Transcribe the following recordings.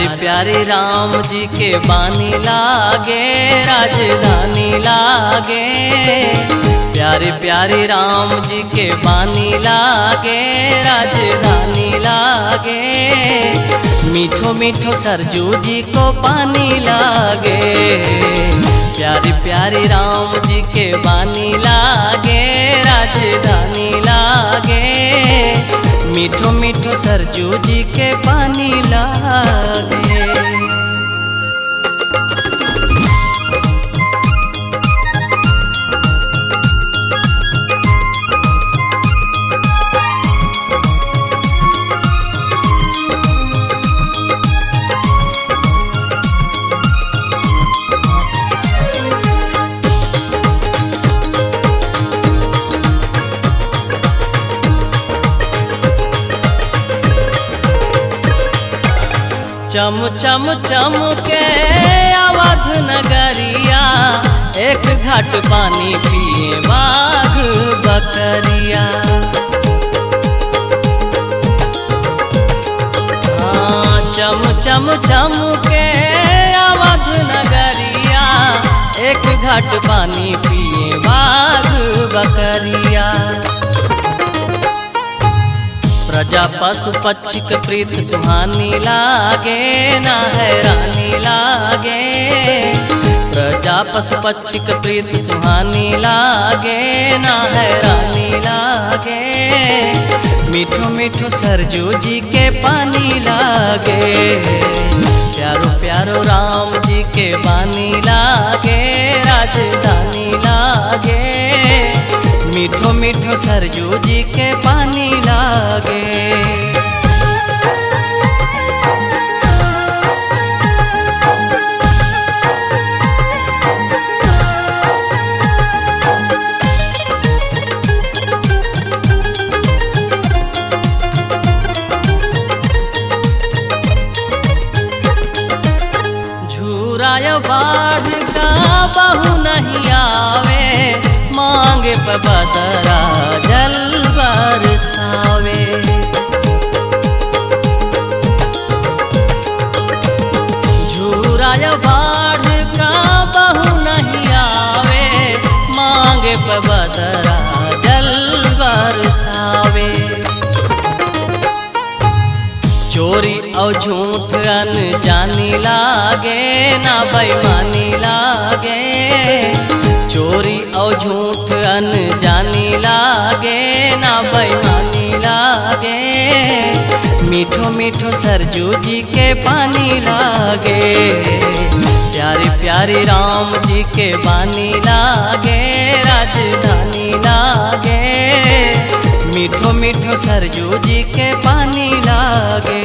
प्यारे प्यारे राम जी के बानी लागे राजधानी लागे। प्यारे प्यारे राम जी के बानी लागे राजधानी लागे। मीठो मीठो सरजू जी को पानी लागे। प्यारे प्यारे राम जी के बानी लागे राजधानी लागे। मीठो मीठो सरजू जी के पानी लागे। चम चम चम के अवध नगरिया। एक घाट पानी पिए बाघ बकरिया। चम चम चम के अवध नगरिया। एक घाट पानी पिए बाघ बकरिया। प्रजा पशु पक्षी के प्रीत सुहानी लागे ना हैरानी लागे। प्रजा पशु पक्षी के प्रीत सुहानी लागे ना हैरानी लागे। मीठो मीठो सरजू जी के पानी लागे। प्यारो प्यारो राम जी के बानी लागे राजधानी लागे। मीठो मीठो सरजू जी के पानी लागे। झूराय बाढ़ का बहू नहीं आवे। मांगे बदरा जल बरसावे। झूराय बाढ़ का बहू नहीं आवे। मांगे बदरा जल बरसावे। चोरी और झूठ अनजानी लागे ना बेईमानी लागे। चोरी और झूठ अनजानी लागे ना बेईमानी लागे। मीठो मीठो सरजू जी के पानी लागे। प्यारे प्यारे राम जी के बानी लागे राजधानी लागे। मीठो मीठो सरजू जी के पानी लागे।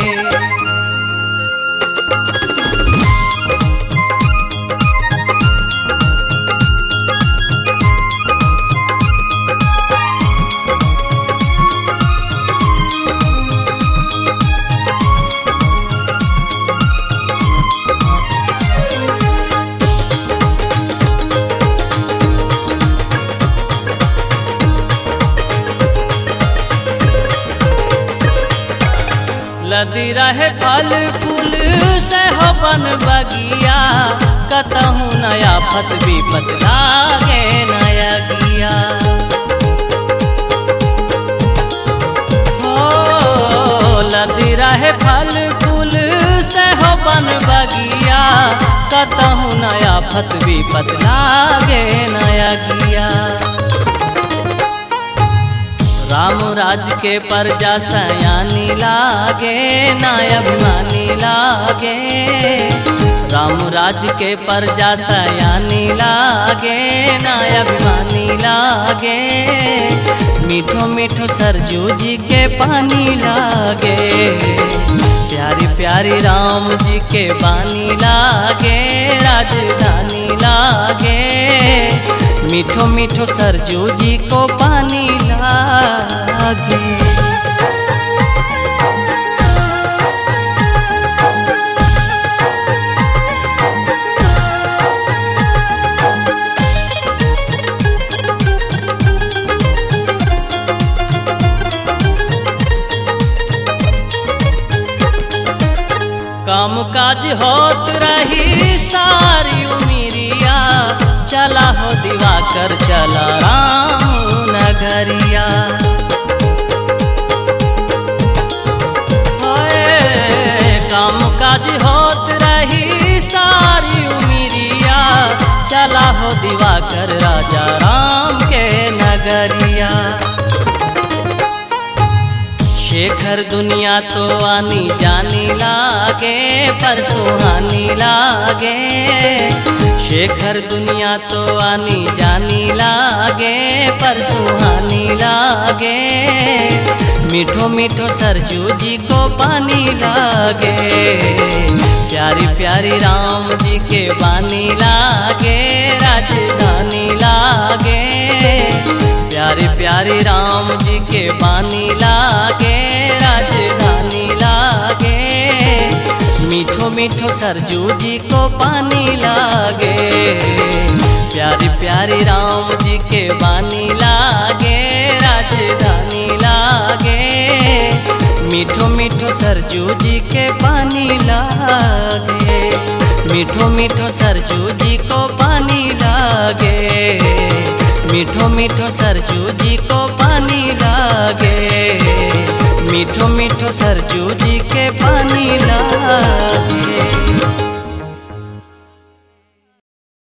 लदी रहे फल फूल से हो बन बगिया। कतहु नया फत विपत लागे नया गिया। हो लदी रहे फल फूल से हो बन बगिया। कतहु नया फत विपत लागे नया गिया। राम राज के प्रजा सयानी लागे ना अभिमानी लागे। राम राज के प्रजा सयानी लागे ना अभिमानी लागे। मीठो मीठो सरजू जी के पानी लागे। प्यारी प्यारी राम जी के बानी लागे राजधानी लागे। मीठो मीठो सरजू जी को पानी लागे। काम काज होत रही सारी उमिरिया, चला हो दिवाकर चला राम नगरिया। काम काज होत रही सारी उमिरिया, चला हो दिवाकर राजा राम के नगरिया। शेखर दुनिया तो आनी जानी लागे पर सुहानी लागे, शेखर दुनिया तो आनी जानी लागे पर सुहानी लागे। मीठो मीठो सरजू जी को पानी लागे, प्यारी प्यारी राम जी के बानी लागे राजधानी लागे। प्यारी प्यारी राम जी के बानी लागे राजधानी लागे। मीठो मीठो सरजू जी को पानी लागे, प्यारी प्यारी राम जी के बानी लागे राजधानी लागे। मीठो मीठो सरजू जी के पानी लागे, मीठो मीठो सरजू जी